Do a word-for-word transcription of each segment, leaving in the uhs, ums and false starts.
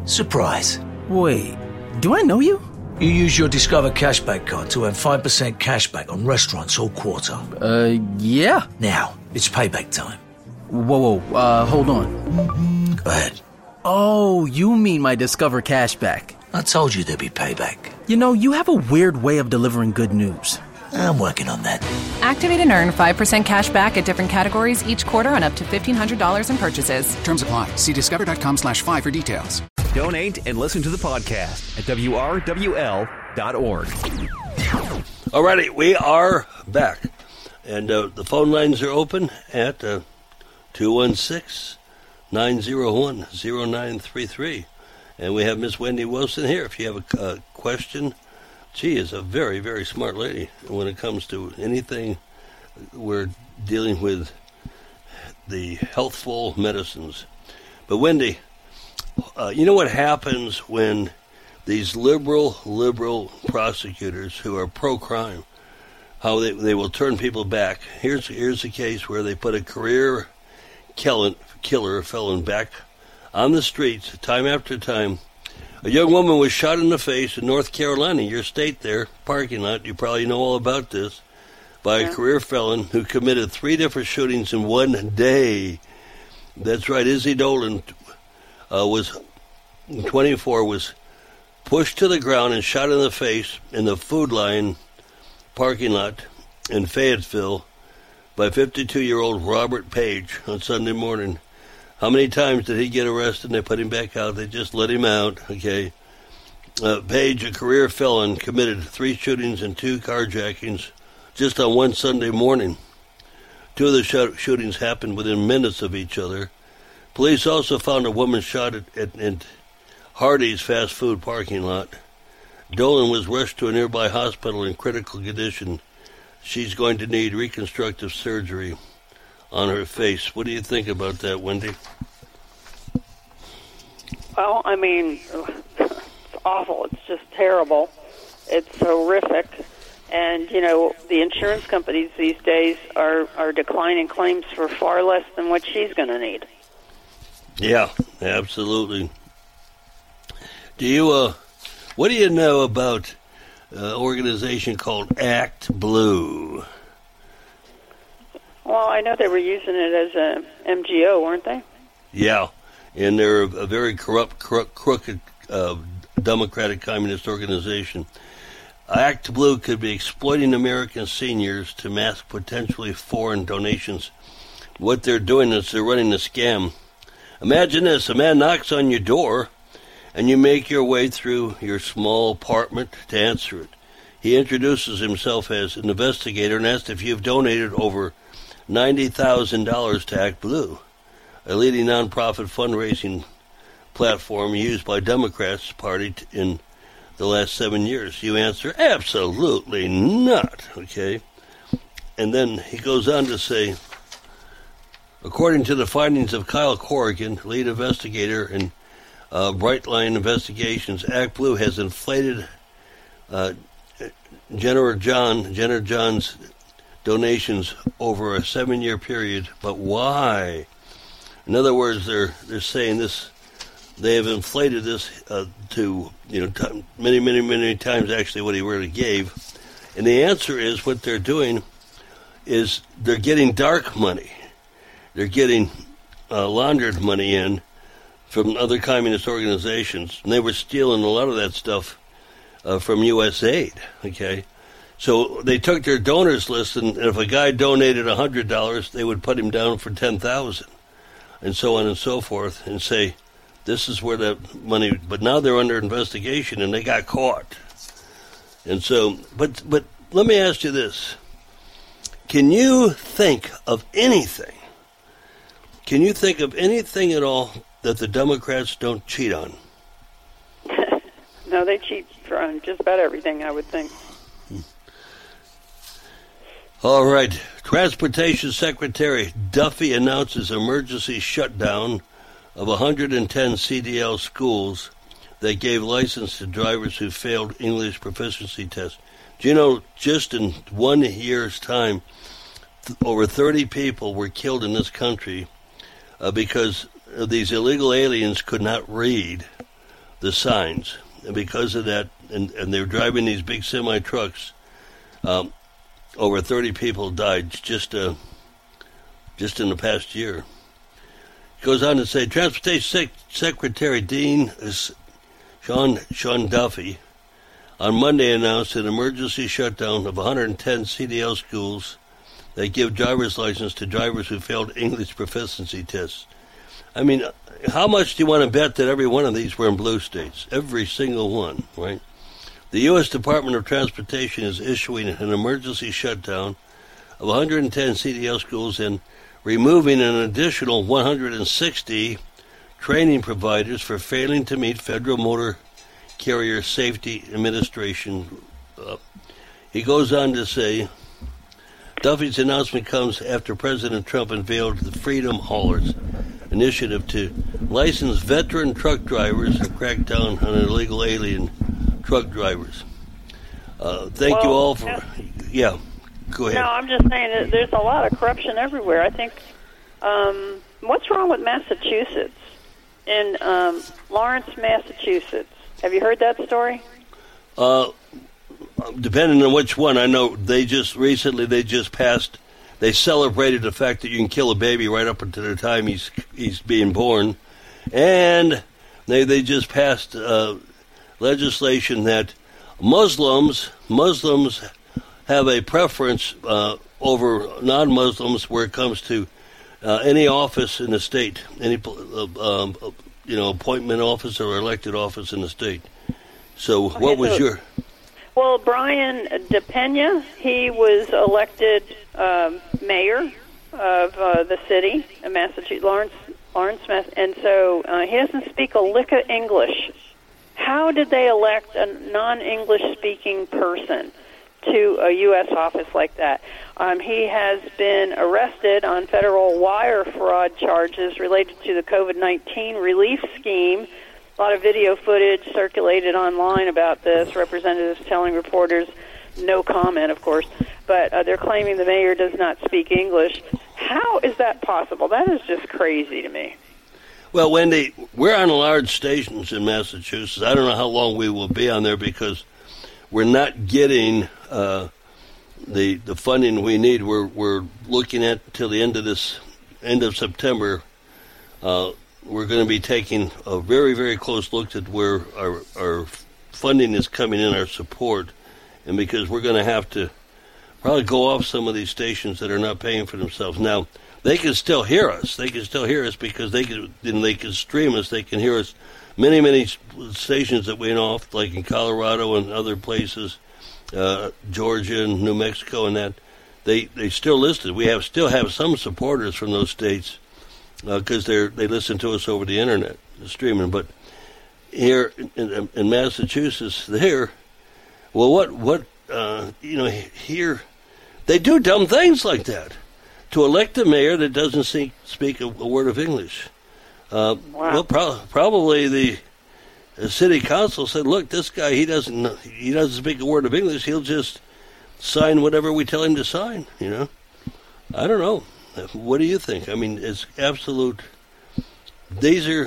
Surprise. Wait, do I know you? You use your Discover Cashback card to earn five percent cashback on restaurants all quarter. Uh, yeah. Now, it's payback time. Whoa, whoa, uh, hold on. Go ahead. Oh, you mean my Discover Cashback. I told you there'd be payback. You know, you have a weird way of delivering good news. I'm working on that. Activate and earn five percent cash back at different categories each quarter on up to fifteen hundred dollars in purchases. Terms apply. See discover.com slash five for details. Donate and listen to the podcast at W R W L dot org. Alrighty, we are back. And uh, the phone lines are open at uh, two one six, nine zero one, zero nine three three. And we have Miss Wendy Wilson here. If you have a uh, question, she is a very, very smart lady when it comes to anything we're dealing with the healthful medicines. But Wendy, uh, you know what happens when these liberal, liberal prosecutors who are pro-crime, how they, they will turn people back. Here's here's a case where they put a career killer, killer felon back on the streets time after time. A young woman was shot in the face in North Carolina, your state there, parking lot. You probably know all about this. By a career felon who committed three different shootings in one day. That's right. Izzy Dolan uh, was twenty-four, was pushed to the ground and shot in the face in the Food Line parking lot in Fayetteville by fifty-two-year-old Robert Page on Sunday morning. How many times did he get arrested and they put him back out? They just let him out, okay? Uh, Page, a career felon, committed three shootings and two carjackings just on one Sunday morning. Two of the sh- shootings happened within minutes of each other. Police also found a woman shot at, at, at Hardee's fast food parking lot. Dolan was rushed to a nearby hospital in critical condition. She's going to need reconstructive surgery on her face. What do you think about that, Wendy? Well, I mean, it's awful. It's just terrible. It's horrific. And, you know, the insurance companies these days are, are declining claims for far less than what she's going to need. Yeah, absolutely. Do you, uh, what do you know about an organization called Act Blue? Well, I know they were using it as a M G O, weren't they? Yeah, and they're a very corrupt, crook, crooked, uh, democratic communist organization. Act Blue could be exploiting American seniors to mask potentially foreign donations. What they're doing is they're running a scam. Imagine this: a man knocks on your door, and you make your way through your small apartment to answer it. He introduces himself as an investigator and asks if you've donated over ninety thousand dollars to Act Blue, a leading nonprofit fundraising platform used by Democrats Party in the last seven years. You answer, absolutely not, okay? And then he goes on to say, according to the findings of Kyle Corrigan, lead investigator in uh, Brightline Investigations, Act Blue has inflated uh, Jenner John, Jenner John's donations over a seven-year period. But why? In other words, they're they're saying this. They have inflated this uh, to you know t- many, many, many times actually what he really gave. And the answer is what they're doing is they're getting dark money. They're getting uh, laundered money in from other communist organizations, and they were stealing a lot of that stuff uh, from U S A I D. Okay. So they took their donors list, and if a guy donated one hundred dollars, they would put him down for ten thousand dollars, and so on and so forth, and say, this is where that money, but now they're under investigation, and they got caught. And so, but but let me ask you this. Can you think of anything, can you think of anything at all that the Democrats don't cheat on? No, they cheat on just about everything, I would think. All right. Transportation Secretary Duffy announces emergency shutdown of one hundred ten C D L schools that gave license to drivers who failed English proficiency tests. Do you know, just in one year's time, th- over thirty people were killed in this country uh, because these illegal aliens could not read. the signs. And because of that, and, and they're driving these big semi-trucks, um, over thirty people died just uh, just in the past year. It goes on to say, Transportation Sec- Secretary Dean Sean, Sean Duffy on Monday announced an emergency shutdown of one hundred ten C D L schools that give driver's license to drivers who failed English proficiency tests. I mean, how much do you want to bet that every one of these were in blue states? Every single one, right? The U S Department of Transportation is issuing an emergency shutdown of one hundred ten C D L schools and removing an additional one hundred sixty training providers for failing to meet Federal Motor Carrier Safety Administration. Uh, he goes on to say, Duffy's announcement comes after President Trump unveiled the Freedom Haulers initiative to license veteran truck drivers and crack down on illegal alien truck drivers. Uh, thank well, you all for... Yeah. yeah, go ahead. No, I'm just saying that there's a lot of corruption everywhere. I think, um, what's wrong with Massachusetts? In um, Lawrence, Massachusetts. Have you heard that story? Uh, depending on which one. I know they just recently, they just passed, they celebrated the fact that you can kill a baby right up until the time he's he's being born. And they, they just passed uh, legislation that Muslims, Muslims have a preference uh, over non-Muslims where it comes to uh, any office in the state, any uh, um, you know appointment office or elected office in the state. So, okay, what was so, your? Well, Brian DePena, he was elected um, mayor of uh, the city of Massachusetts, Lawrence, Lawrence, Mass, and so uh, he doesn't speak a lick of English. How did they elect a non-English speaking person to a U S office like that? Um, he has been arrested on federal wire fraud charges related to the COVID nineteen relief scheme. A lot of video footage circulated online about this, representatives telling reporters, no comment, of course, but uh, they're claiming the mayor does not speak English. How is that possible? That is just crazy to me. Well, Wendy, we're on large stations in Massachusetts. I don't know how long we will be on there because we're not getting uh, the the funding we need. We're we're looking at till the end of this end of September. Uh, we're going to be taking a very very close look at where our our funding is coming in, our support, and because we're going to have to probably go off some of these stations that are not paying for themselves now. They can still hear us. They can still hear us because they can. Then they can stream us. They can hear us. Many, many stations that went off, like in Colorado and other places, uh, Georgia and New Mexico, and that they they still listed. We have still have some supporters from those states because uh, they they listen to us over the internet, the streaming. But here in, in Massachusetts, there, well, what what uh, you know here, they do dumb things like that. To elect a mayor that doesn't see, speak a, a word of English. Uh, wow. Well, pro- probably the, the city council said, "Look, this guy he doesn't he doesn't speak a word of English. He'll just sign whatever we tell him to sign." You know, I don't know. What do you think? I mean, it's absolute. These are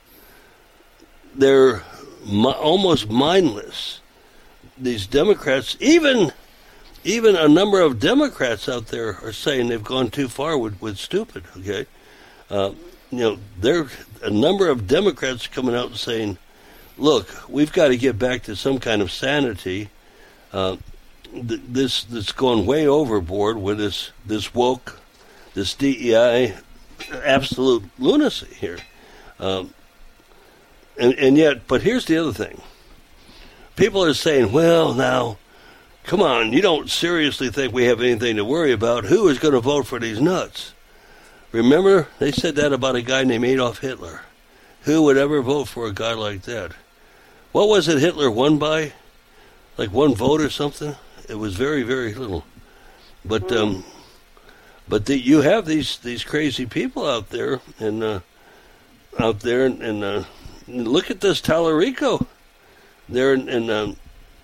they're mi- almost mindless. These Democrats, even. Even a number of Democrats out there are saying they've gone too far with, with stupid, okay? Uh, you know, there a number of Democrats coming out and saying, look, we've got to get back to some kind of sanity. Uh, th- this that's going way overboard with this, this woke, this D E I, absolute lunacy here. Um, and, and yet, but here's the other thing. People are saying, well, now, come on, you don't seriously think we have anything to worry about. Who is going to vote for these nuts? Remember, they said that about a guy named Adolf Hitler. Who would ever vote for a guy like that? What was it Hitler won by? Like one vote or something? It was very, very little. But um, but the, you have these, these crazy people out there, and uh, out there, and, and uh, look at this Tallarico. They're in... in um,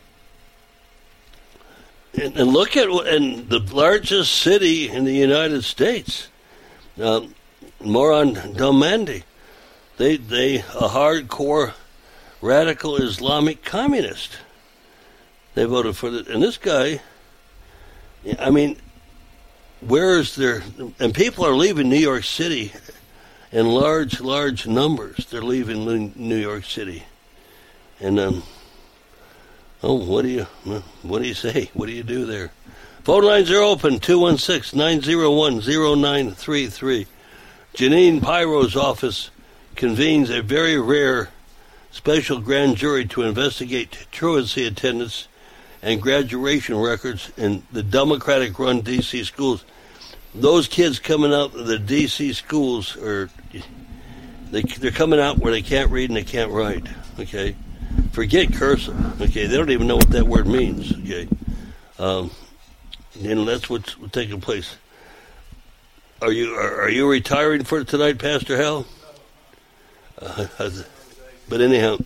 And, and look at in the largest city in the United States, uh, Moron Del Mande. They they a hardcore radical Islamic communist. They voted for it. And this guy, I mean, where is there, and people are leaving New York City in large, large numbers. They're leaving New York City. And, um, oh, what do you, what do you say? What do you do there? Phone lines are open, two one six, nine zero one, zero nine three three. Janine Pyro's office convenes a very rare special grand jury to investigate truancy attendance and graduation records in the Democratic-run D C schools. Those kids coming out of the D C schools are they, they're coming out where they can't read and they can't write. Okay, forget cursive. Okay, they don't even know what that word means. Okay, um, and that's what's taking place. Are you are, are you retiring for tonight, Pastor Hal? Uh, but anyhow,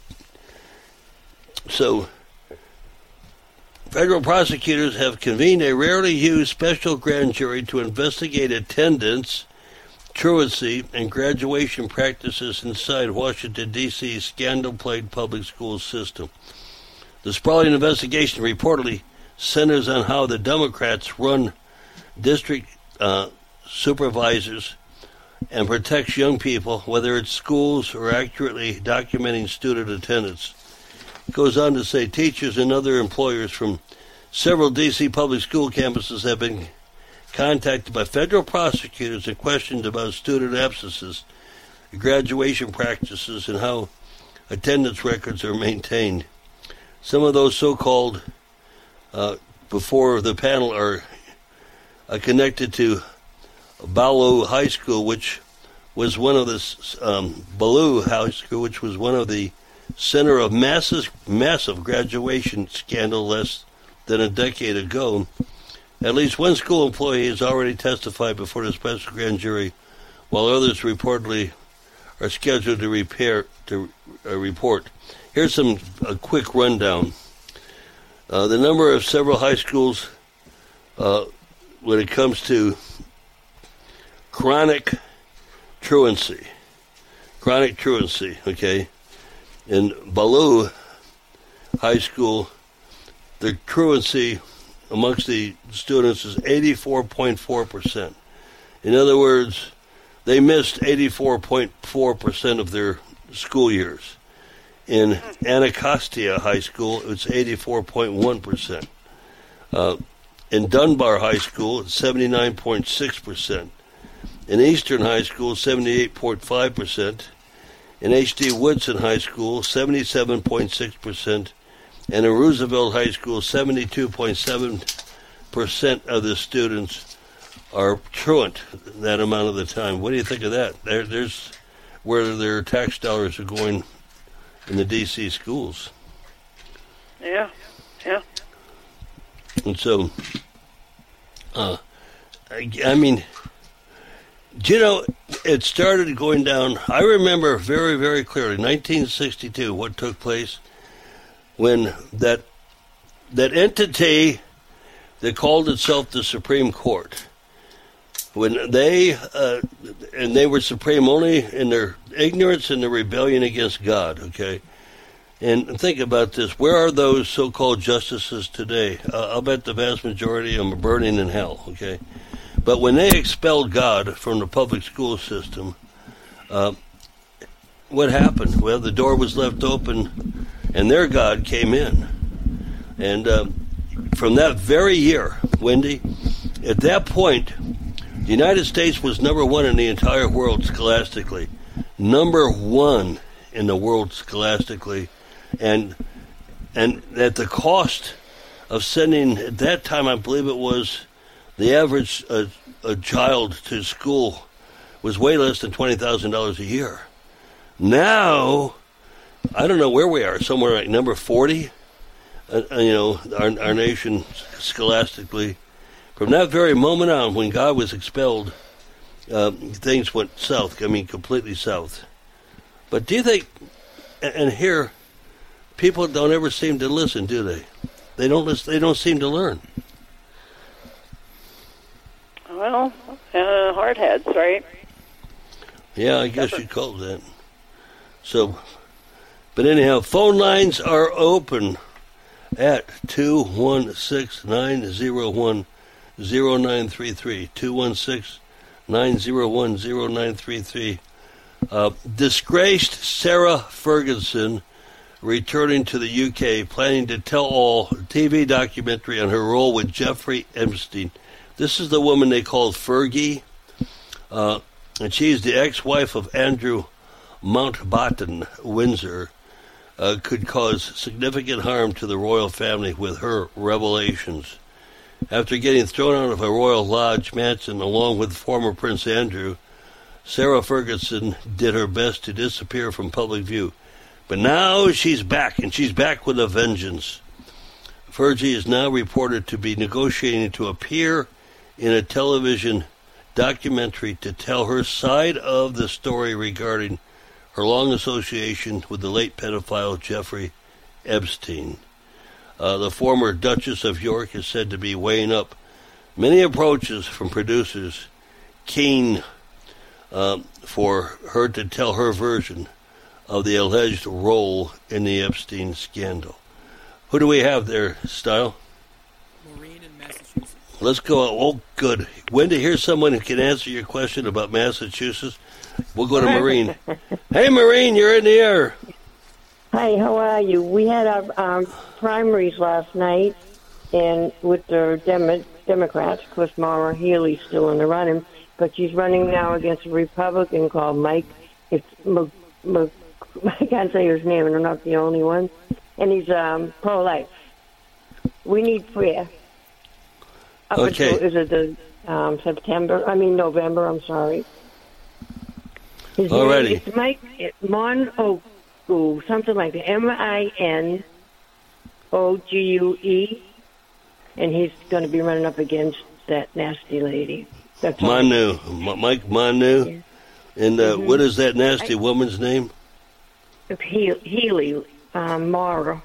so federal prosecutors have convened a rarely used special grand jury to investigate attendance, truancy, and graduation practices inside Washington, D C's scandal-plagued public school system. The sprawling investigation reportedly centers on how the Democrats run district uh, supervisors and protects young people, whether it's schools or accurately documenting student attendance. It goes on to say teachers and other employers from several D C public school campuses have been contacted by federal prosecutors and questioned about student absences, graduation practices, and how attendance records are maintained. Some of those so-called uh, before the panel are uh, connected to Ballou High School, which was one of the um, Ballou High School, which was one of the center of massive, massive graduation scandal less than a decade ago. At least one school employee has already testified before the special grand jury, while others reportedly are scheduled to repair to uh, report. Here's some a quick rundown. Uh, the number of several high schools uh, when it comes to chronic truancy. Chronic truancy, okay? In Ballou High School, the truancy amongst the students is eighty-four point four percent. In other words, they missed eighty-four point four percent of their school years. In Anacostia High School, it's eighty-four point one percent. Uh, in Dunbar High School, it's seventy-nine point six percent. In Eastern High School, seventy-eight point five percent. In H D Woodson High School, seventy-seven point six percent. And in Roosevelt High School, seventy-two point seven percent of the students are truant that amount of the time. What do you think of that? There, there's where their tax dollars are going in the D C schools. Yeah, yeah. And so, uh, I, I mean, do you know, it started going down. I remember very, very clearly, nineteen sixty-two, what took place when that that entity that called itself the Supreme Court, when they, uh, and they were supreme only in their ignorance and their rebellion against God, okay? And think about this. Where are those so-called justices today? Uh, I'll bet the vast majority of them are burning in hell, okay? But when they expelled God from the public school system, uh, what happened? Well, the door was left open, and their God came in. And uh, from that very year, Wendy, at that point, the United States was number one in the entire world scholastically. Number one in the world scholastically. And and at the cost of sending, at that time, I believe it was, the average uh, a child to school was way less than twenty thousand dollars a year. Now, I don't know where we are, somewhere like number forty, uh, you know, our, our nation scholastically. From that very moment on, when God was expelled, uh, things went south, I mean, completely south. But do you think, and here, people don't ever seem to listen, do they? They don't listen, they don't seem to learn. Well, uh, hard heads, right? Yeah, I guess you'd call it that. So, But anyhow, phone lines are open at two one six, nine zero one, zero nine three three. two one six, nine zero one, zero nine three three. Uh, disgraced Sarah Ferguson returning to the U K, planning to tell all T V documentary on her role with Jeffrey Epstein. This is the woman they called Fergie, uh, and she's the ex-wife of Andrew Mountbatten Windsor. Uh, could cause significant harm to the royal family with her revelations. After getting thrown out of a Royal Lodge mansion along with former Prince Andrew, Sarah Ferguson did her best to disappear from public view. But now she's back, and she's back with a vengeance. Fergie is now reported to be negotiating to appear in a television documentary to tell her side of the story regarding her long association with the late pedophile Jeffrey Epstein. Uh, the former Duchess of York is said to be weighing up many approaches from producers keen uh, for her to tell her version of the alleged role in the Epstein scandal. Who do we have there, Style? Maureen in Massachusetts. Let's go. Oh, good. Wendy, here's someone who can answer your question about Massachusetts. We'll go to Maureen. Hey, Maureen, you're in the air. Hi, how are you? We had our um, primaries last night, and with the Dem- Democrats, of course, Maura Healey's still in the running, but she's running now against a Republican called Mike. It's M- M- I can't say his name, and I'm not the only one. And he's um, pro-life. We need prayer. Up Okay. Until, is it the um, September? I mean November. I'm sorry. His Alrighty. name is Mike Mon Ogu, something like that. M I N O G U E, and he's going to be running up against that nasty lady. That's all. Manu, M- Mike Manu. Yeah. And uh, Mhm. what is that nasty I- woman's name? He- Healy, um, Mara.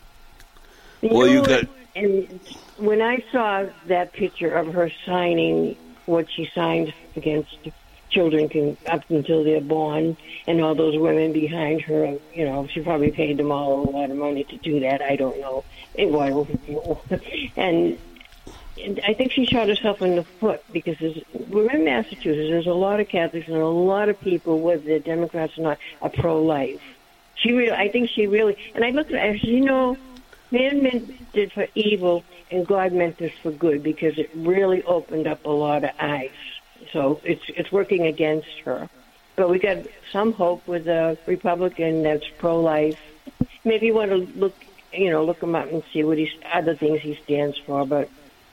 Well, you got- And when I saw that picture of her signing what she signed against children can up until they're born, and all those women behind her, you know, she probably paid them all a lot of money to do that. I don't know. It was, and, and I think she shot herself in the foot because there's, we're in Massachusetts. There's a lot of Catholics and a lot of people, whether they're Democrats or not, are pro-life. She really, I think she really, and I looked at her. I said, you know, man meant it for evil, and God meant this for good because it really opened up a lot of eyes. So it's it's working against her. But we got some hope with a Republican that's pro-life. Maybe you want to look, you know, look him up and see what he's other things he stands for. But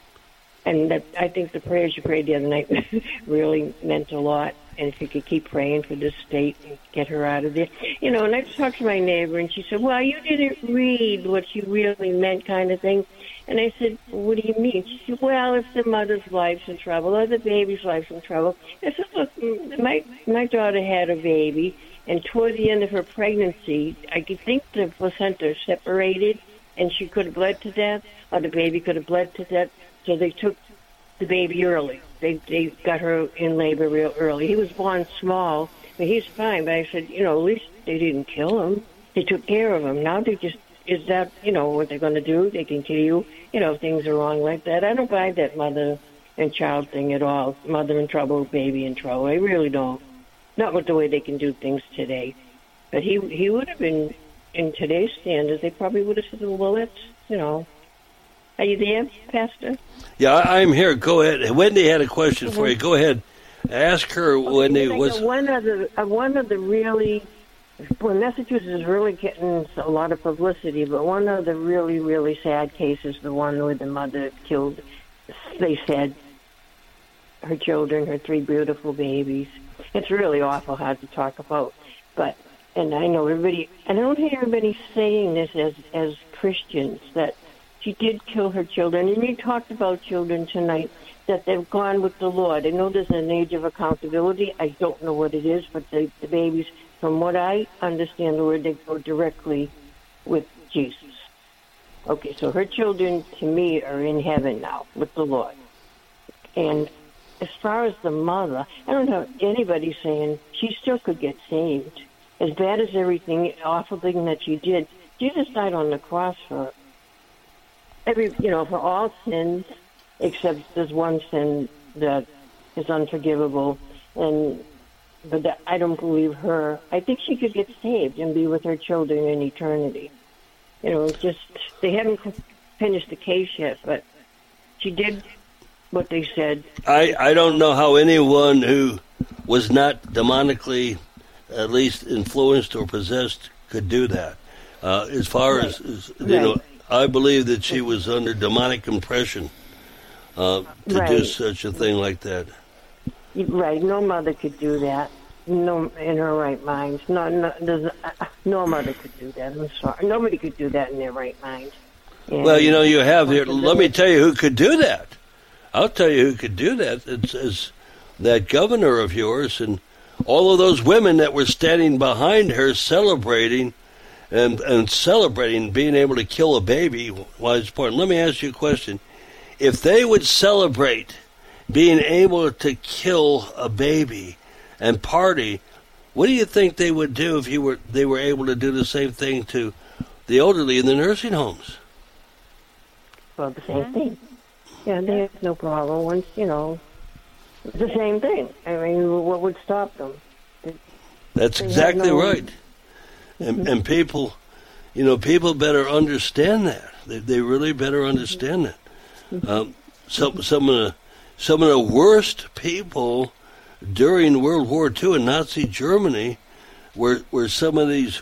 and that, I think the prayers you prayed the other night really meant a lot. And if you could keep praying for this state and get her out of there, you know. And I talked to my neighbor, and she said, "Well, you didn't read what you really meant," kind of thing. And I said, "What do you mean?" She said, "Well, if the mother's life's in trouble or the baby's life's in trouble." I said, "Look, my my daughter had a baby, and toward the end of her pregnancy, I could think the placenta separated, and she could have bled to death, or the baby could have bled to death. So they took the baby early. They they got her in labor real early. He was born small, but he's fine. But I said, you know, at least they didn't kill him. They took care of him. Now they just." Is that, you know, what they're going to do? They can kill you, you know, if things are wrong like that. I don't buy that mother and child thing at all. Mother in trouble, baby in trouble. I really don't. Not with the way they can do things today. But he he would have been, in today's standards, they probably would have said, well, let's, you know. Are you there, Pastor? Yeah, I, I'm here. Go ahead. Wendy had a question mm-hmm. for you. Go ahead. Ask her, okay, Wendy. What's... One of the, uh, one of the really... Well, Massachusetts is really getting a lot of publicity, but one of the really, really sad cases, the one where the mother killed, they said, her children, her three beautiful babies. It's really awful hard to talk about. But, and I know everybody, and I don't hear everybody saying this as, as Christians, that she did kill her children. And you talked about children tonight, that they've gone with the Lord. I know there's an age of accountability. I don't know what it is, but the, the babies... From what I understand, Lord, they go directly with Jesus. Okay, so her children, to me, are in heaven now with the Lord. And as far as the mother, I don't have anybody saying she still could get saved. as bad as everything, awful thing that she did, Jesus died on the cross for every, you know, for all sins, except there's one sin that is unforgivable. And but that, I don't believe her. I think she could get saved and be with her children in eternity. You know, just they haven't finished the case yet, but she did what they said. I, I don't know how anyone who was not demonically at least influenced or possessed could do that. Uh, as far right. as, as you right. know, I believe that she was under demonic impression uh, to right. do such a thing like that. Right, no mother could do that. No, in her right mind. No, no, there's, uh, no mother could do that. I'm sorry, nobody could do that in their right mind. And well, you know, you have here. Let me tell you who could do that. I'll tell you who could do that. It's, it's that governor of yours and all of those women that were standing behind her, celebrating and and celebrating being able to kill a baby. Why it's important. Let me ask you a question: if they would celebrate being able to kill a baby and party, what do you think they would do if you were they were able to do the same thing to the elderly in the nursing homes? Well, the same thing. Yeah, they have no problem. Once, you know, it's the same thing. I mean, what would stop them? They, That's they exactly no... right. And, and people, you know, people better understand that. They, they really better understand that. Um, some some of the some of the worst people during World War Two in Nazi Germany were were some of these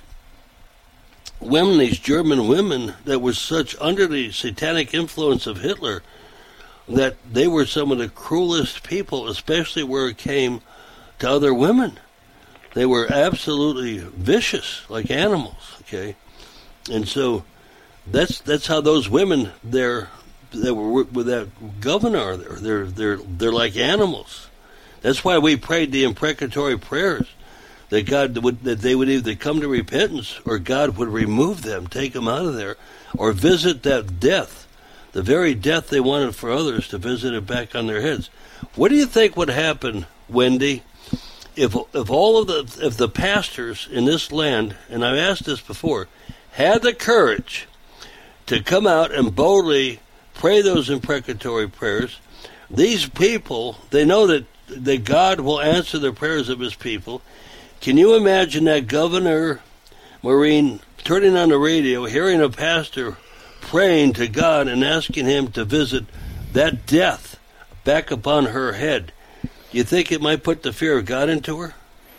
women, these German women that were such under the satanic influence of Hitler that they were some of the cruelest people, especially where it came to other women. They were absolutely vicious, like animals. Okay, and so that's that's how those women there that were with that governor there, they're they're they're like animals. That's why we prayed the imprecatory prayers that God would that they would either come to repentance or God would remove them, take them out of there, or visit that death, the very death they wanted for others, to visit it back on their heads. What do you think would happen, Wendy, if if all of the if the pastors in this land, and I've asked this before, had the courage to come out and boldly pray those imprecatory prayers? These people, they know that, that God will answer the prayers of his people. Can you imagine that Governor Maureen turning on the radio, hearing a pastor praying to God and asking him to visit that death back upon her head? Do you think it might put the fear of God into her?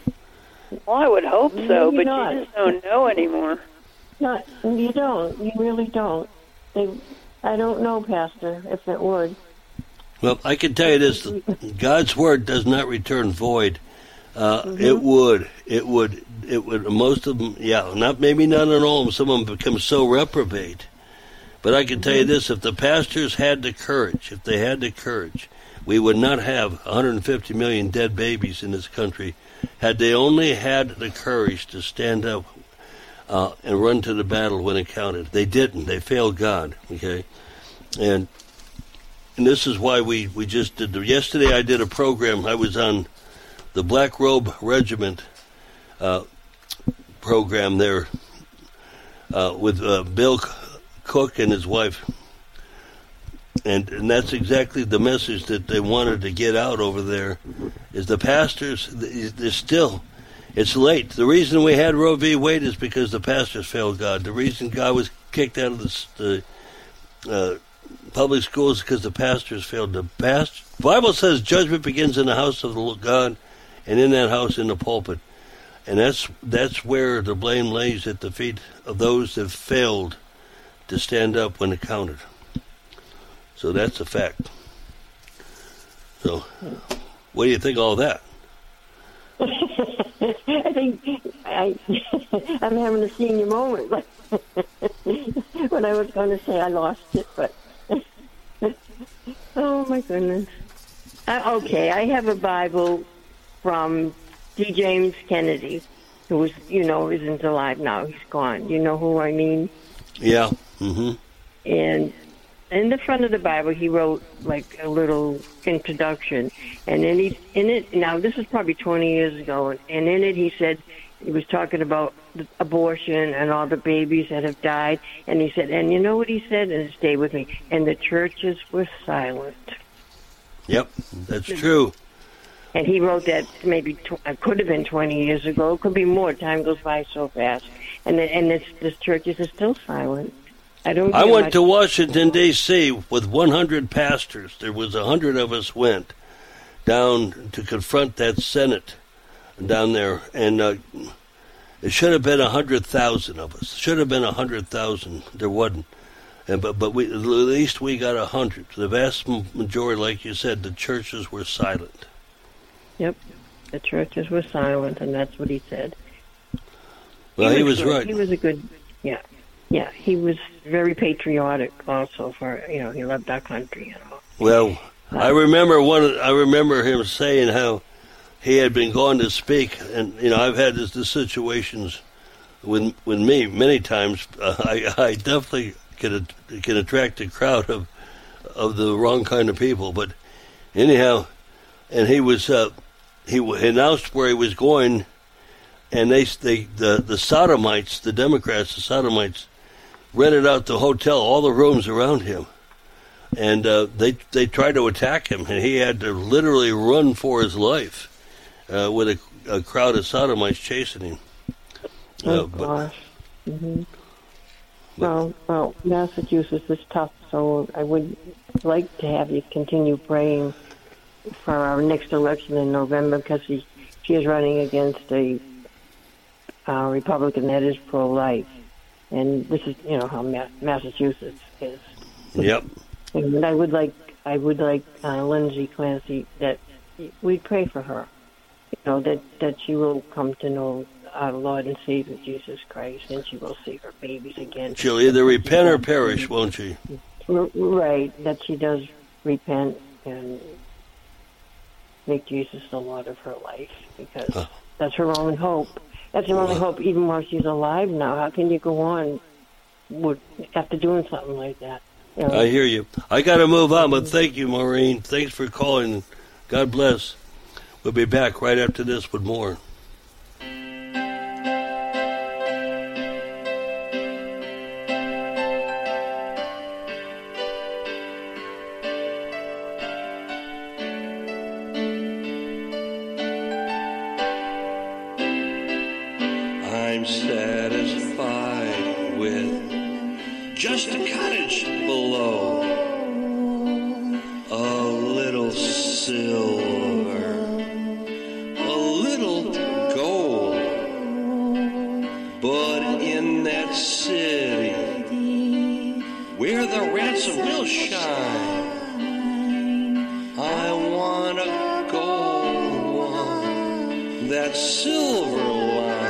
Well, I would hope so, Maybe but not. you just don't know anymore. Not, you don't. You really don't. They, I don't know, Pastor, if it would. Well, I can tell you this: God's word does not return void. Uh, mm-hmm. It would, it would, it would. Most of them, yeah, not maybe not at all. Some of them become so reprobate. But I can tell you this: if the pastors had the courage, if they had the courage, we would not have one hundred fifty million dead babies in this country. Had they only had the courage to stand up uh, and run to the battle when it counted. They didn't. They failed God. Okay, and and this is why we, we just did. The, yesterday I did a program. I was on the Black Robe Regiment uh, program there uh, with uh, Bill Cook and his wife. And, and that's exactly the message that they wanted to get out over there, is the pastors, they're still, it's late. The reason we had Roe v. Wade is because the pastors failed God. The reason God was kicked out of the, the uh, public schools is because the pastors failed. The past, the Bible says judgment begins in the house of the God, and in that house in the pulpit. And that's that's where the blame lays, at the feet of those that failed to stand up when it counted. So that's a fact. So, what do you think of all that? I think I, I'm having a senior moment. What I was going to say, I lost it, but oh my goodness. Uh, okay, I have a Bible from D. James Kennedy, who was, you know, isn't alive now. He's gone. You know who I mean? Yeah. Mm-hmm. And in the front of the Bible, he wrote like a little introduction, and then he in it. Now this is probably twenty years ago, and in it he said he was talking about the abortion and all the babies that have died, and he said, and you know what he said, and stay with me. And the churches were silent. Yep, that's true. And he wrote that maybe tw- it could have been twenty years ago. It could be more. Time goes by so fast, and the, and this this churches are still silent. I don't. I went much- to Washington D C with one hundred pastors. There was a hundred of us went down to confront that Senate down there, and uh, it should have been a hundred thousand of us. Should have been a hundred thousand. There wasn't, and but but we at least we got a hundred. The vast majority, like you said, the churches were silent. Yep, the churches were silent, and that's what he said. Well, he, he was, was right. He was a good, yeah, yeah. He was very patriotic, also. For you know, he loved our country. You know. Well, I remember one. I remember him saying how he had been going to speak, and you know, I've had this, this situations with with me many times. Uh, I, I definitely can can attract a crowd of of the wrong kind of people, but anyhow, and he was uh, he announced where he was going. And they, they, the the Sodomites, the Democrats, the Sodomites, rented out the hotel, all the rooms around him, and uh, they they tried to attack him, and he had to literally run for his life uh, with a, a crowd of Sodomites chasing him. Oh uh, but, gosh. Mm-hmm. Well, well, Massachusetts is tough, so I would like to have you continue praying for our next election in November, because he, she is running against a Uh, Republican that is pro-life, and this is, you know, how Ma- Massachusetts is. Yep. And I would like, I would like uh, Lindsay Clancy that we pray for her, you know, that that she will come to know our Lord and Savior Jesus Christ, and she will see her babies again. She'll either repent or perish, won't she? R- right, that she does repent and make Jesus the Lord of her life, because huh. that's her only hope. That's her only hope, even while she's alive now. How can you go on with, after doing something like that? You know? I hear you. I got to move on, but thank you, Maureen. Thanks for calling. God bless. We'll be back right after this with more. I'm satisfied with just a cottage below, a little silver, a little gold, but in that city where the ransom will shine, I want a gold one, that silver line.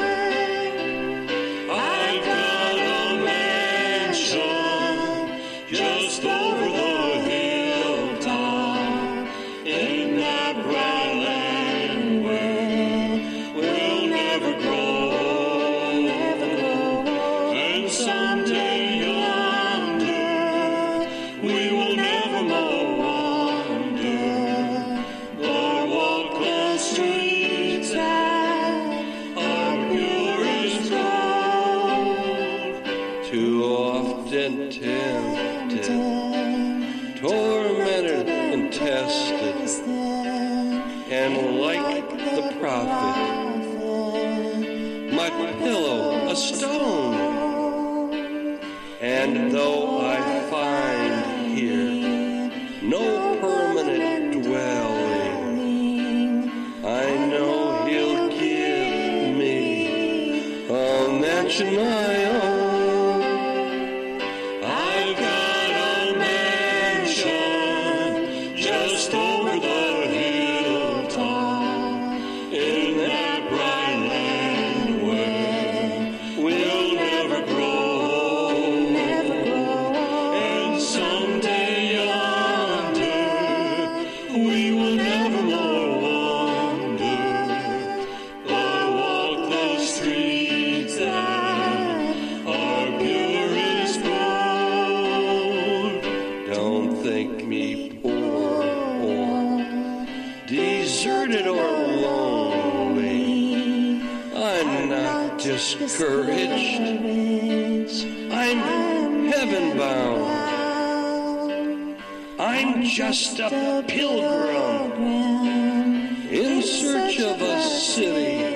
Just over the hilltop, in that bright land where we'll never grow, and someday yonder we will never more wander, or walk the streets that are pure as gold. Too often tempted, tormented and tested, and like the prophet, my pillow a stone. And though I find here no permanent dwelling, I know he'll give me a mansion I own. Just over the hilltop, in that bright land where we'll never grow, and someday yonder we will never more wander, or walk the streets that discouraged. I'm heaven bound. I'm just a pilgrim in search of a city.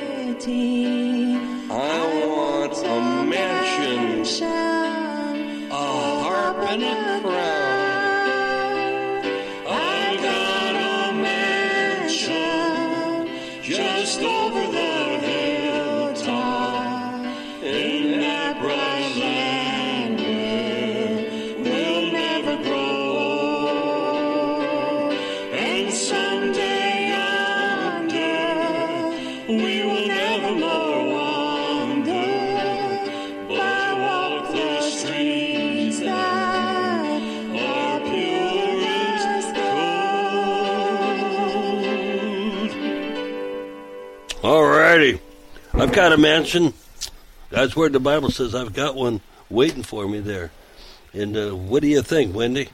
I want a mansion, a harp and a crown. I got a mansion just over the hilltop in that bright land where we'll never grow. And someday yonder we will never more wander, but walk the streets that are pure as gold. All righty. I've got a mansion. That's where the Bible says I've got one waiting for me there. And uh, what do you think, Wendy?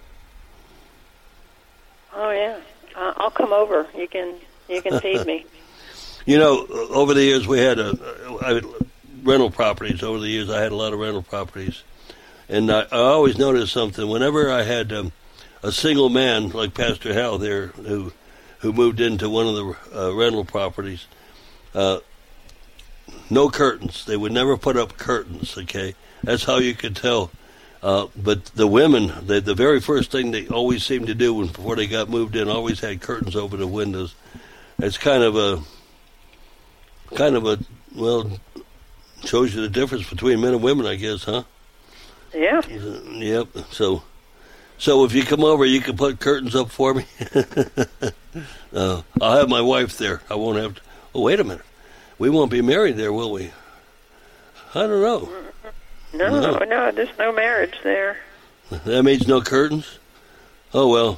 Oh yeah, uh, I'll come over. You can you can feed me. You know, over the years we had a, I had rental properties. Over the years I had a lot of rental properties. And I, I always noticed something. Whenever I had um, a single man, like Pastor Hal there, who who moved into one of the uh, rental properties, uh, no curtains. They would never put up curtains, okay? That's how you could tell. Uh, but the women, they, the very first thing they always seemed to do when, before they got moved in, always had curtains over the windows. It's kind of a, kind of a, well, shows you the difference between men and women, I guess, huh? Yeah. Uh, yep. So, so if you come over, you can put curtains up for me. uh, I'll have my wife there. I won't have to. Oh, wait a minute. We won't be married there, will we? I don't know. No, no, no, there's no marriage there. That means no curtains? Oh, well.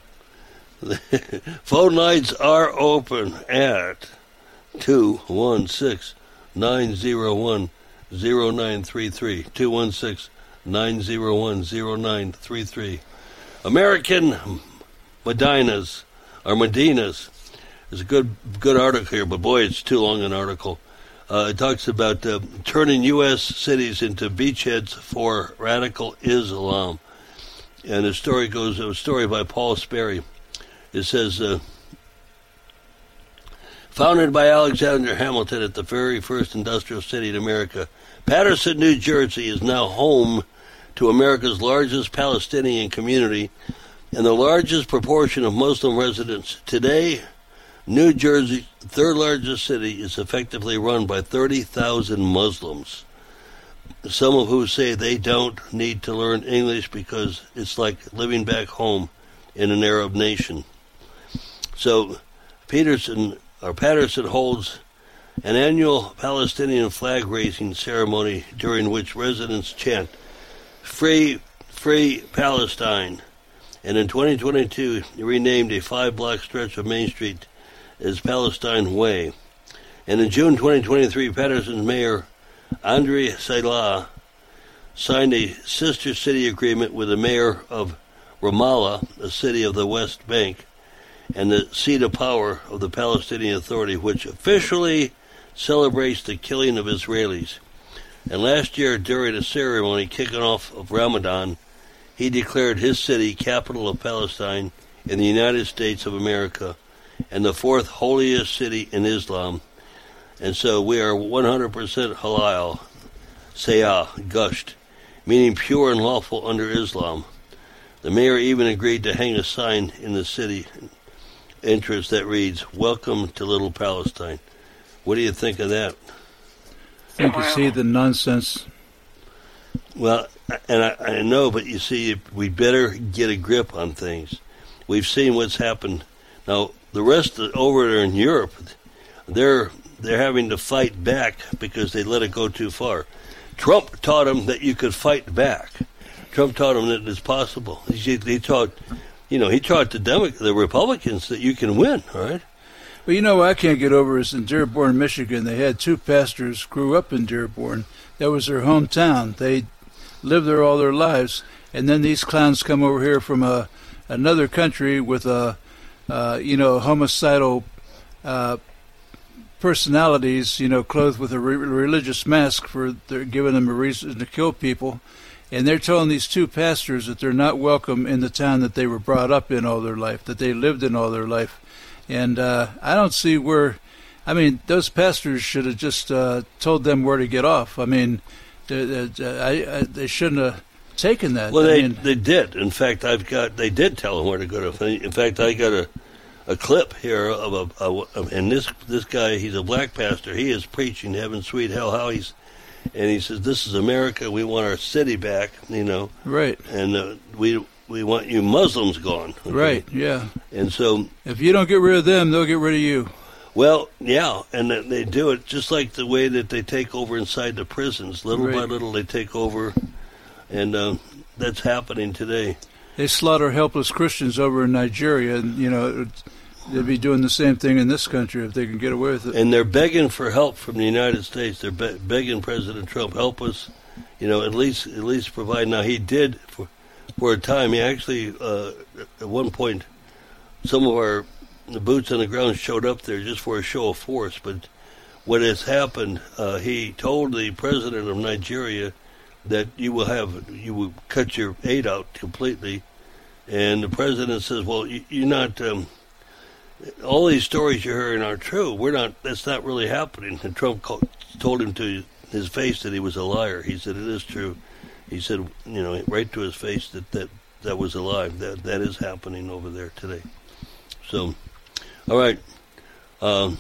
Phone lines are open at two one six, nine zero one, zero nine three three. two one six, nine zero one, zero nine three three. American Medinas, or Medinas. There's a good good article here, but boy, it's too long an article. Uh, it talks about uh, turning U S cities into beachheads for radical Islam. And the story goes, a story by Paul Sperry. It says, uh, founded by Alexander Hamilton at the very first industrial city in America, Paterson, New Jersey is now home to America's largest Palestinian community and the largest proportion of Muslim residents. Today, New Jersey, third largest city, is effectively run by thirty thousand Muslims, some of who say they don't need to learn English because it's like living back home in an Arab nation. So Peterson, or Patterson holds an annual Palestinian flag-raising ceremony during which residents chant, "Free, free Palestine," and in twenty twenty-two he renamed a five-block stretch of Main Street as Palestine Way. And in June twenty twenty-three, Patterson's mayor, Andre Salah, signed a sister city agreement with the mayor of Ramallah, a city of the West Bank, and the seat of power of the Palestinian Authority, which officially celebrates the killing of Israelis. And last year, during a ceremony kicking off of Ramadan, he declared his city capital of Palestine in the United States of America, and the fourth holiest city in Islam. And so we are one hundred percent halal, sayah, gushed, meaning pure and lawful under Islam. The mayor even agreed to hang a sign in the city entrance that reads, "Welcome to Little Palestine." What do you think of that? I think you see the nonsense. Well, and I, I know, but you see, we better get a grip on things. We've seen what's happened. Now, the rest of, over there in Europe, they're they're having to fight back because they let it go too far. Trump taught them that you could fight back. Trump taught them that it's possible. He, he taught, you know, he taught the Demo- the Republicans that you can win. All right. Well, you know what I can't get over is in Dearborn, Michigan, they had two pastors grew up in Dearborn. That was their hometown. They lived there all their lives, and then these clowns come over here from a another country with a, uh, you know, homicidal uh, personalities, you know, clothed with a re- religious mask for they're giving them a reason to kill people. And they're telling these two pastors that they're not welcome in the town that they were brought up in all their life, that they lived in all their life. And uh, I don't see where, I mean, those pastors should have just uh, told them where to get off. I mean, they, they, I, I, they shouldn't have taken that. Well, I they mean, they did. In fact, I've got, they did tell them where to go to. In fact, I got a, a clip here of a, a, of, and this this guy, he's a black pastor. He is preaching heaven, sweet hell, how he's, and he says, "This is America. We want our city back." You know, right? And uh, we we want you Muslims gone. Okay? Right? Yeah. And so, if you don't get rid of them, they'll get rid of you. Well, yeah, and they do it just like the way that they take over inside the prisons. Little right. by little, they take over, and uh, that's happening today. They slaughter helpless Christians over in Nigeria, and you know they'd be doing the same thing in this country if they can get away with it. And they're begging for help from the United States. They're be- begging President Trump, help us, you know, at least at least provide. Now he did for for a time. He actually uh, at one point, some of our the boots on the ground showed up there just for a show of force. But what has happened? Uh, he told the president of Nigeria that you will have you will cut your aid out completely, and the president says, "Well, you, you're not. Um, all these stories you're hearing are true. We're not. That's not really happening." And Trump called, told him to his face that he was a liar. He said, "It is true." He said, you know, right to his face that that, that was a lie. That that is happening over there today. So, all right. Um,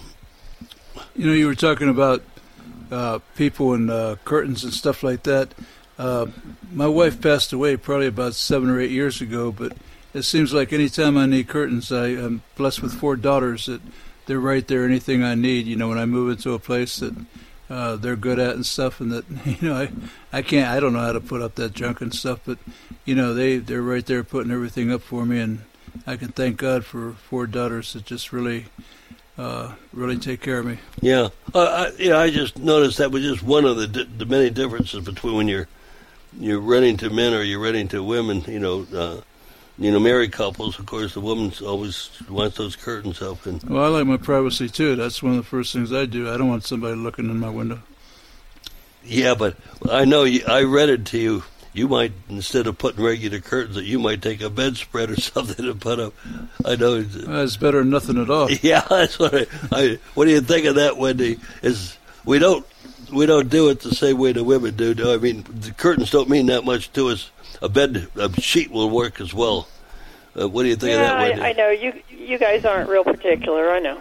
you know, you were talking about uh, people and uh, curtains and stuff like that. Uh, my wife passed away probably about seven or eight years ago, but it seems like any time I need curtains, I, I'm blessed with four daughters that they're right there, anything I need, you know, when I move into a place that uh, they're good at and stuff, and that, you know, I, I can't, I don't know how to put up that junk and stuff, but, you know, they, they're right there putting everything up for me, and I can thank God for four daughters that just really, uh, really take care of me. Yeah. Uh, I, yeah, I just noticed that was just one of the, di- the many differences between when you're, you're renting to men or you're renting to women, you know, uh, You know, married couples, of course, the woman always wants those curtains up. And well, I like my privacy, too. That's one of the first things I do. I don't want somebody looking in my window. Yeah, but I know, you, I read it to you. You might, instead of putting regular curtains, that you might take a bedspread or something to put up. I know. Well, it's better than nothing at all. Yeah, that's what I, I... What do you think of that, Wendy? Is we don't we don't do it the same way the women do. do I mean, the curtains don't mean that much to us. A bed, a sheet will work as well. Uh, what do you think yeah, of that, Wendy? I, I know you. You guys aren't real particular. I know.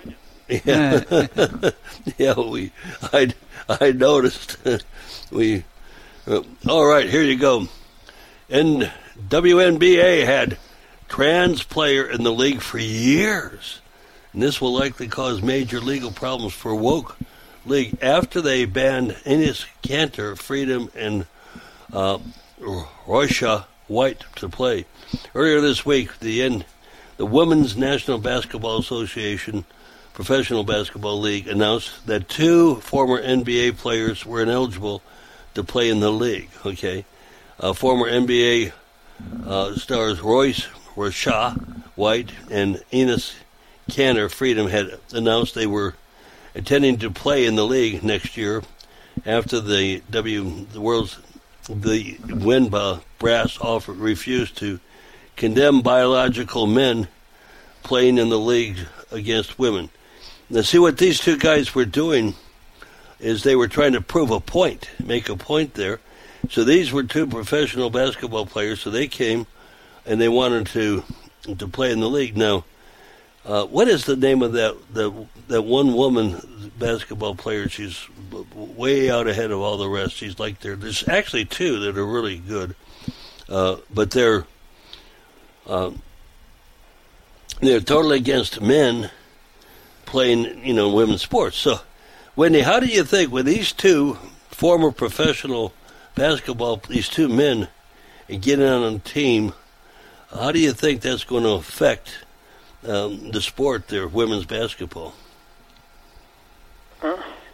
Yeah, yeah. We, I, I noticed. we. Uh, all right, here you go. And W N B A had trans player in the league for years, and this will likely cause major legal problems for woke league after they banned Enes Kanter, Freedom, and uh, Roisha White to play. Earlier this week, the N- the Women's National Basketball Association Professional Basketball League announced that two former N B A players were ineligible to play in the league. Okay, uh, former N B A uh, stars Royce Roisha White and Enes Kanter Freedom had announced they were intending to play in the league next year after the W the world's the WNBA brass offer refused to condemn biological men playing in the league against women. Now, see what these two guys were doing is they were trying to prove a point, make a point there. So these were two professional basketball players, so they came and they wanted to to play in the league. Now, uh, what is the name of that, that, that one woman basketball player? She's way out ahead of all the rest. She's like there. There's actually two that are really good, uh, but they're uh, they're totally against men playing, you know, women's sports. So, Wendy, how do you think with these two former professional basketball, these two men, and getting on a team, how do you think that's going to affect um, the sport there, women's basketball? Uh,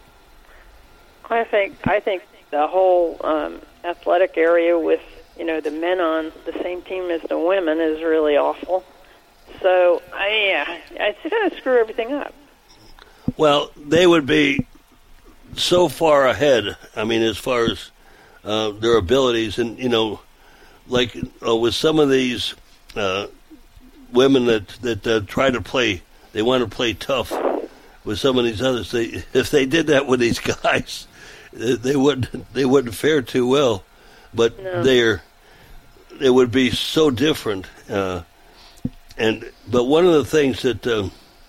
I think I think the whole um, athletic area with, you know, the men on the same team as the women is really awful. So I, yeah, it's going to screw everything up. Well, they would be so far ahead. I mean, as far as uh, their abilities, and you know, like uh, with some of these uh, women that that uh, try to play, they want to play tough. With some of these others, they if they did that with these guys, they wouldn't they wouldn't fare too well. But No. they're it would be so different. Uh, and but one of the things that uh,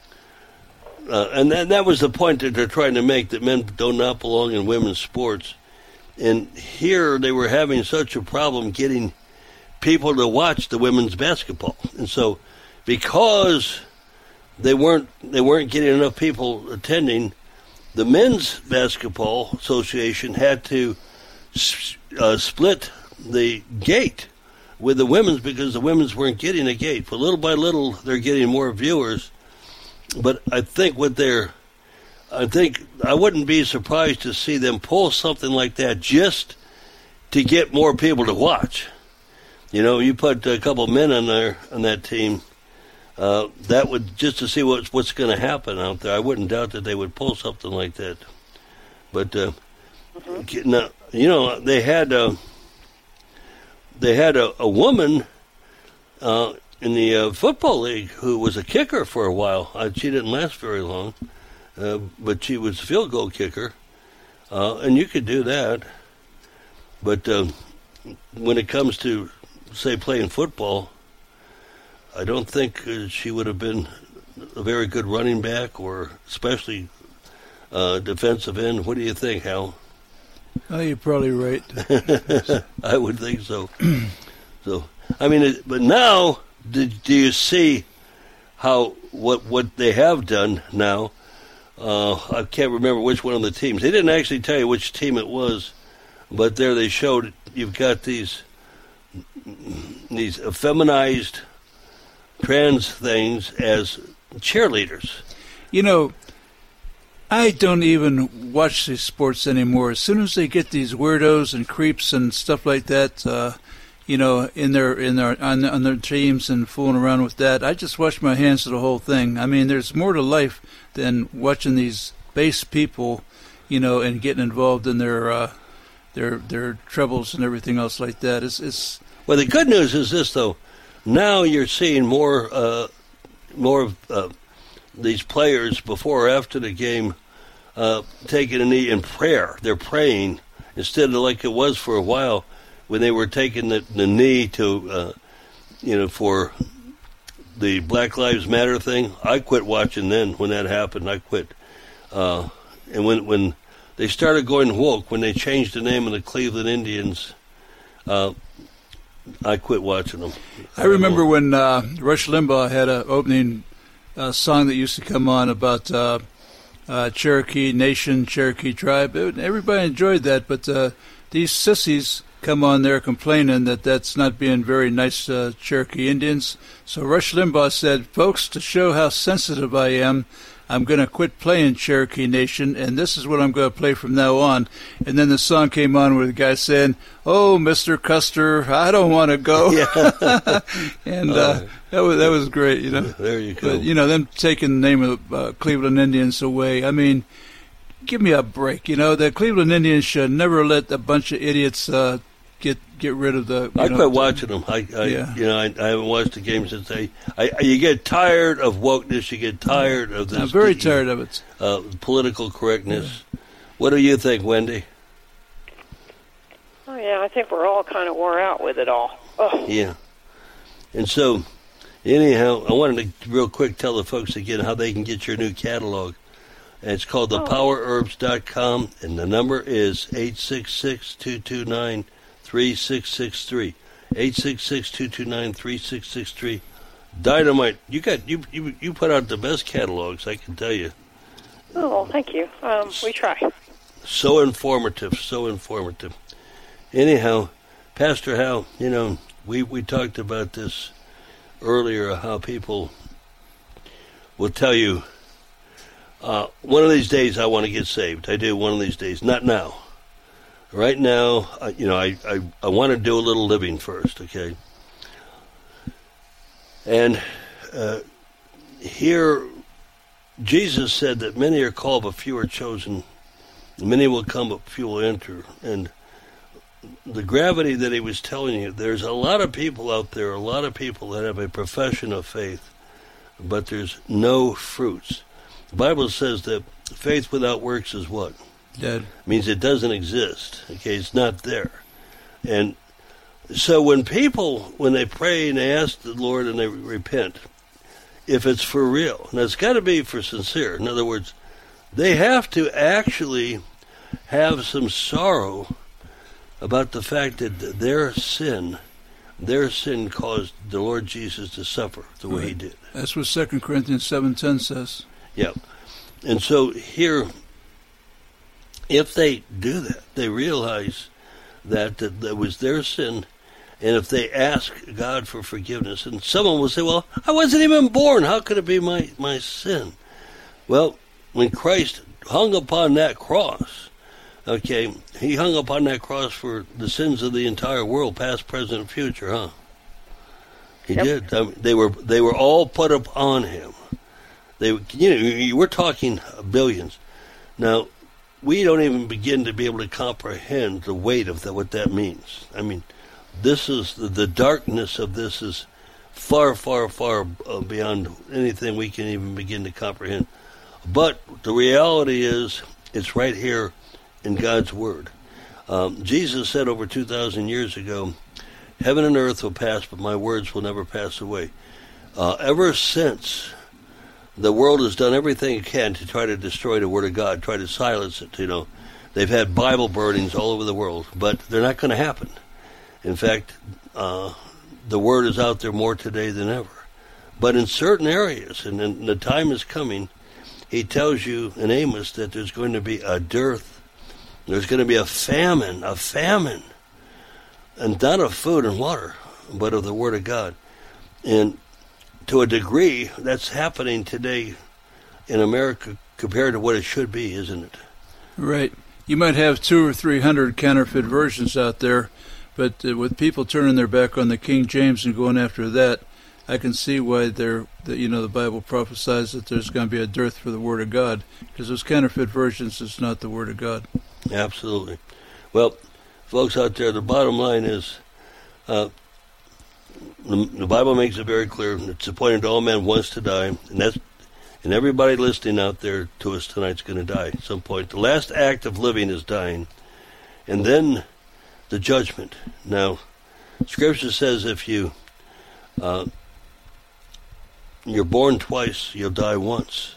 uh, and that that was the point that they're trying to make, that men do not belong in women's sports. And here they were having such a problem getting people to watch the women's basketball, and so because they weren't they weren't getting enough people attending, the Men's Basketball Association had to uh, split the gate with the women's because the women's weren't getting a gate. For little by little, they're getting more viewers. But I think what they're, I think I wouldn't be surprised to see them pull something like that just to get more people to watch. You know, you put a couple men on there on that team. Uh, that would just to see what's what's going to happen out there. I wouldn't doubt that they would pull something like that. But uh, mm-hmm. now, you know, they had uh, they had a, a woman uh, in the uh, football league who was a kicker for a while. Uh, she didn't last very long, uh, but she was a field goal kicker, uh, and you could do that. But uh, when it comes to, say, playing football, I don't think uh, she would have been a very good running back, or especially uh, defensive end. What do you think, Hal? Oh, you're probably right. I would think so. So, I mean, it, but now, do, do you see how what what they have done now? Uh, I can't remember which one of the teams. They didn't actually tell you which team it was, but there they showed you've got these these feminized trans things as cheerleaders. You know, I don't even watch these sports anymore. As soon as they get these weirdos and creeps and stuff like that, uh, you know, in their in their on, on their teams and fooling around with that, I just wash my hands to the whole thing. I mean, there's more to life than watching these base people, you know, and getting involved in their uh, their their troubles and everything else like that. It's it's. Well, the good news is this, though. Now you're seeing more, uh, more of uh, these players before or after the game uh, taking a knee in prayer. They're praying instead of like it was for a while when they were taking the, the knee to, uh, you know, for the Black Lives Matter thing. I quit watching then when that happened. I quit. Uh, and when when they started going woke, when they changed the name of the Cleveland Indians, uh, I quit watching them. I, I remember know. when uh, Rush Limbaugh had an opening uh, song that used to come on about uh, uh, Cherokee Nation, Cherokee Tribe. It, everybody enjoyed that, but uh, these sissies come on there complaining that that's not being very nice uh, Cherokee Indians. So Rush Limbaugh said, folks, to show how sensitive I am, I'm going to quit playing Cherokee Nation, and this is what I'm going to play from now on. And then the song came on with a guy saying, oh, Mister Custer, I don't want to go. Yeah. and uh, uh, that was that was great, you know. There you go. But, you know, them taking the name of uh, Cleveland Indians away, I mean, give me a break. You know, the Cleveland Indians should never let a bunch of idiots uh, get get rid of the. You I know, quit watching them. I, I yeah. you know, I, I haven't watched the game since I, I. You get tired of wokeness. You get tired of this. I'm very the, tired of it. Uh, political correctness. Yeah. What do you think, Wendy? Oh yeah, I think we're all kind of wore out with it all. Oh. Yeah, and so anyhow, I wanted to real quick tell the folks again how they can get your new catalog. And it's called the power herbs dot com, and the number is eight six six, two two nine, three six six three. eight six six, two two nine, three six six three. Dynamite. You got you, you you put out the best catalogs, I can tell you. Oh, well, thank you. Um, we try. So informative, so informative. Anyhow, Pastor Hal, you know, we, we talked about this earlier, how people will tell you, Uh, one of these days I want to get saved. I do one of these days. Not now. Right now, I, you know, I, I, I want to do a little living first, okay? And uh, here Jesus said that many are called, but few are chosen. Many will come, but few will enter. And the gravity that he was telling you, there's a lot of people out there, a lot of people that have a profession of faith, but there's no fruits. The Bible says that faith without works is what? Dead. It means it doesn't exist. Okay, it's not there. And so when people, when they pray and they ask the Lord and they repent, if it's for real, and it's got to be for sincere. In other words, they have to actually have some sorrow about the fact that their sin, their sin caused the Lord Jesus to suffer the way right. he did. That's what Second Corinthians seven ten says. Yeah. And so here, if they do that, they realize that, that that was their sin. And if they ask God for forgiveness, and someone will say, well, I wasn't even born. How could it be my, my sin? Well, when Christ hung upon that cross, okay, he hung upon that cross for the sins of the entire world, past, present, and future, huh? He Yep. did. I mean, they were they were all put upon him. They, you know, you- we're talking billions. Now, we don't even begin to be able to comprehend the weight of the, what that means. I mean, this is the, the darkness of this is far, far, far uh, beyond anything we can even begin to comprehend. But the reality is, it's right here in God's Word. Um, Jesus said over two thousand years ago, heaven and earth will pass, but my words will never pass away. Uh, ever since, the world has done everything it can to try to destroy the Word of God, try to silence it. You know, they've had Bible burnings all over the world, but they're not going to happen. In fact, uh, the Word is out there more today than ever. But in certain areas, and, and the time is coming, he tells you in Amos that there's going to be a dearth. There's going to be a famine, a famine. And not of food and water, but of the Word of God. And to a degree, that's happening today in America compared to what it should be, isn't it? Right. You might have two or three hundred counterfeit versions out there, but uh, with people turning their back on the King James and going after that, I can see why they're, that, you know, the Bible prophesies that there's going to be a dearth for the Word of God, because those counterfeit versions is not the Word of God. Absolutely. Well, folks out there, the bottom line is, uh, the, the Bible makes it very clear. It's appointed to all men once to die, and that's, and everybody listening out there to us tonight is going to die at some point. The last act of living is dying, and then the judgment. Now, Scripture says if you uh, you're born twice, you'll die once.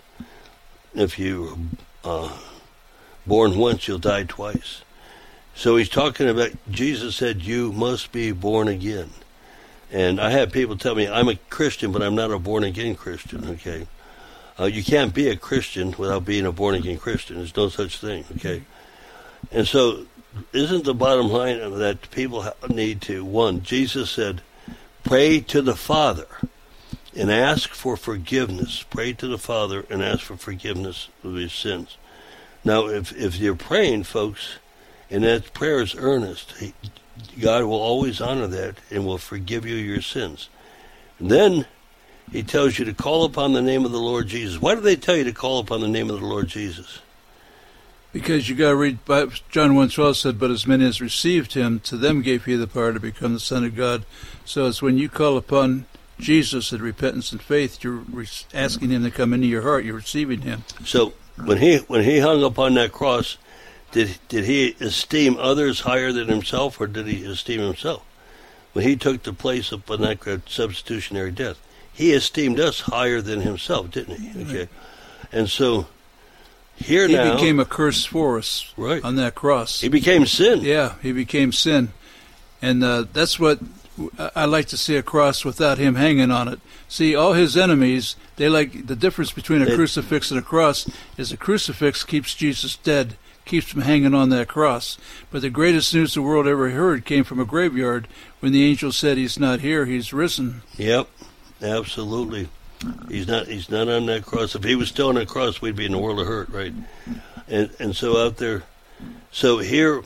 If you're uh, born once, you'll die twice. So he's talking about, Jesus said, you must be born again. And I have people tell me, I'm a Christian, but I'm not a born-again Christian, okay? Uh, you can't be a Christian without being a born-again Christian. There's no such thing, okay? And so isn't the bottom line that people need to, one, Jesus said, pray to the Father and ask for forgiveness. Pray to the Father and ask for forgiveness of his sins. Now, if, if you're praying, folks, and that prayer is earnest, he, God will always honor that and will forgive you your sins. And then he tells you to call upon the name of the Lord Jesus. Why do they tell you to call upon the name of the Lord Jesus? Because you got to read, John one twelve said, but as many as received him, to them gave he the power to become the Son of God. So it's when you call upon Jesus in repentance and faith, you're asking him to come into your heart. You're receiving him. So when he when he hung upon that cross, did did he esteem others higher than himself, or did he esteem himself? When he took the place upon that substitutionary death, he esteemed us higher than himself, didn't he? Okay, right. And so here he now, he became a curse for us, right, on that cross. He became sin. Yeah, he became sin, and uh, that's what I like to see, a cross without him hanging on it. See, all his enemies, they like the difference between a they, crucifix and a cross is a crucifix keeps Jesus dead, keeps him hanging on that cross. But the greatest news the world ever heard came from a graveyard when the angel said, he's not here, he's risen. Yep, absolutely. He's not He's not on that cross. If he was still on that cross, we'd be in a world of hurt, right? And and so out there, so here,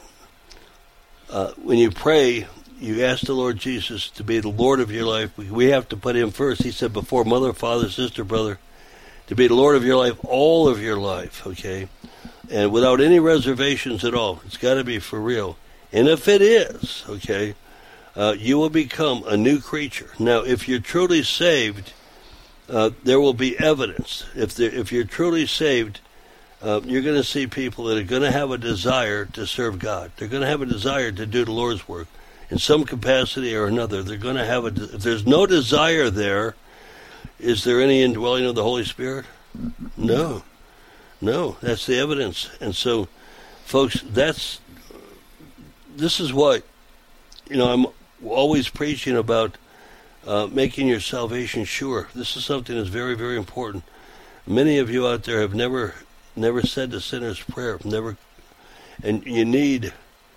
uh, when you pray, you ask the Lord Jesus to be the Lord of your life. We have to put him first. He said, before mother, father, sister, brother, to be the Lord of your life, all of your life, okay? And without any reservations at all. It's got to be for real. And if it is, okay, uh, you will become a new creature. Now, if you're truly saved, uh, there will be evidence. If there, if you're truly saved, uh, you're going to see people that are going to have a desire to serve God. They're going to have a desire to do the Lord's work in some capacity or another. They're going to have a. If there's no desire there, is there any indwelling of the Holy Spirit? No. No, that's the evidence. And so, folks, that's, this is what, you know, I'm always preaching about uh, making your salvation sure. This is something that's very, very important. Many of you out there have never, never said the sinner's prayer, never, and you need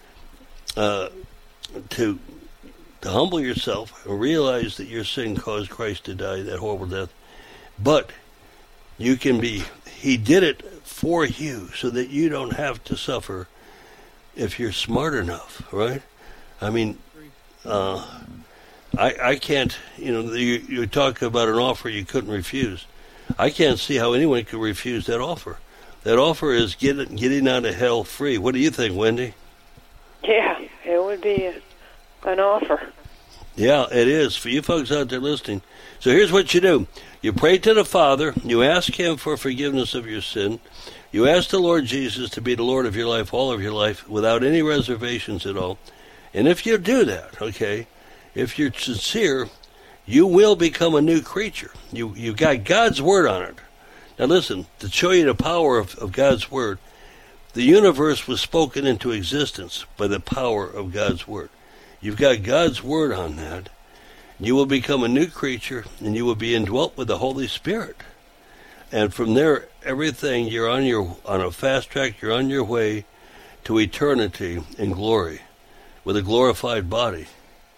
uh, to, to humble yourself and realize that your sin caused Christ to die that horrible death. But you can be, he did it for you so that you don't have to suffer if you're smart enough, right? I mean, uh, I I can't, you know, you, you talk about an offer you couldn't refuse. I can't see how anyone could refuse that offer. That offer is get, getting out of hell free. What do you think, Wendy? Yeah, it would be a, an offer. Yeah, it is. For you folks out there listening. So here's what you do. You pray to the Father. You ask Him for forgiveness of your sin. You ask the Lord Jesus to be the Lord of your life, all of your life, without any reservations at all. And if you do that, okay, if you're sincere, you will become a new creature. You, you've got God's Word on it. Now listen, to show you the power of, of God's Word, the universe was spoken into existence by the power of God's Word. You've got God's Word on that. You will become a new creature, and you will be indwelt with the Holy Spirit. And from there, everything, you're on your on a fast track, you're on your way to eternity in glory with a glorified body.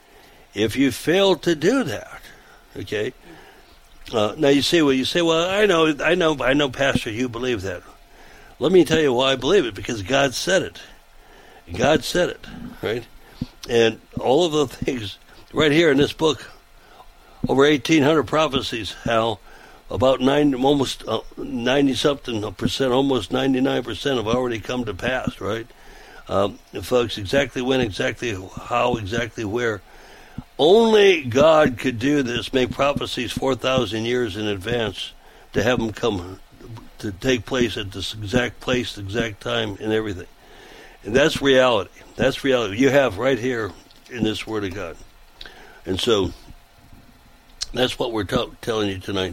If you fail to do that, okay, uh, now you say, well, you say, well, I know, I know, I know, Pastor, you believe that. Let me tell you why I believe it, because God said it. God said it, right? And all of the things right here in this book, over eighteen hundred prophecies, Hal, about nine, almost uh, ninety something percent, almost ninety-nine percent have already come to pass, right? Um, folks, exactly when, exactly how, exactly where. Only God could do this, make prophecies four thousand years in advance to have them come to take place at this exact place, exact time, and everything. And that's reality. That's reality. You have right here in this Word of God. And so that's what we're t- telling you tonight.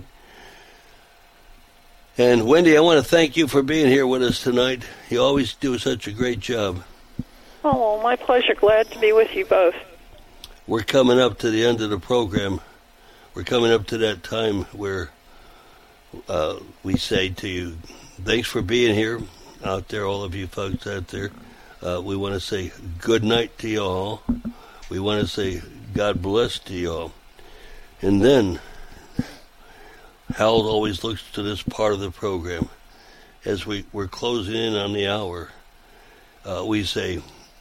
And Wendy, I want to thank you for being here with us tonight. You always do such a great job. Oh, my pleasure. Glad to be with you both. We're coming up to the end of the program. We're coming up to that time where uh, we say to you, thanks for being here out there, all of you folks out there. Uh, we want to say good night to you all. We want to say God bless to you all. And then Harold always looks to this part of the program. As we, we're closing in on the hour, uh, we say,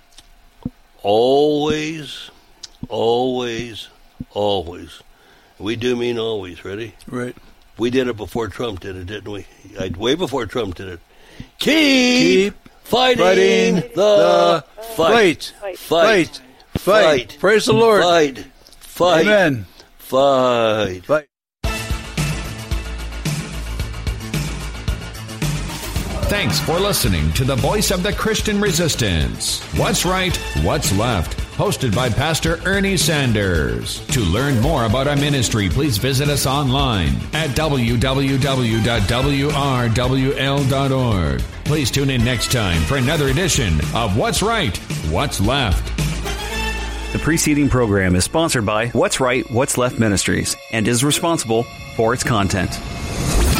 always, always, always. We do mean always. Ready? Right. We did it before Trump did it, didn't we? I, way before Trump did it. Keep, Keep fighting, fighting the, the fight. Fight. Fight. Fight. Fight. Fight. Praise the Lord. Fight. Fight. Amen. Fight. Fight. Thanks for listening to the Voice of the Christian Resistance. What's Right, What's Left? Hosted by Pastor Ernie Sanders. To learn more about our ministry, please visit us online at w w w dot w r w l dot org. Please tune in next time for another edition of What's Right, What's Left. The preceding program is sponsored by What's Right, What's Left Ministries and is responsible for its content.